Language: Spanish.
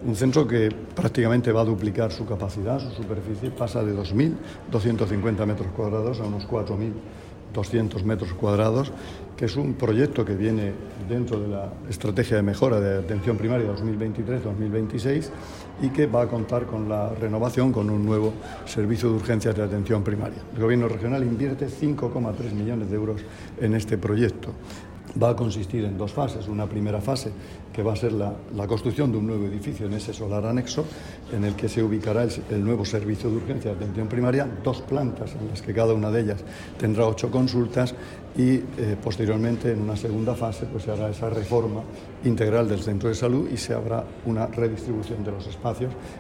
Un centro que prácticamente va a duplicar su capacidad, su superficie, pasa de 2.250 metros cuadrados a unos 4.200 metros cuadrados, que es un proyecto que viene dentro de la estrategia de mejora de atención primaria 2023-2026 y que va a contar con la renovación con un nuevo servicio de urgencias de atención primaria. El Gobierno regional invierte 5,3 millones de euros en este proyecto. Va a consistir en dos fases. Una primera fase que va a ser la construcción de un nuevo edificio en ese solar anexo, en el que se ubicará el nuevo servicio de urgencia de atención primaria, 2 plantas en las que cada una de ellas tendrá 8 consultas y posteriormente en una segunda fase pues se hará esa reforma integral del centro de salud y se habrá una redistribución de los espacios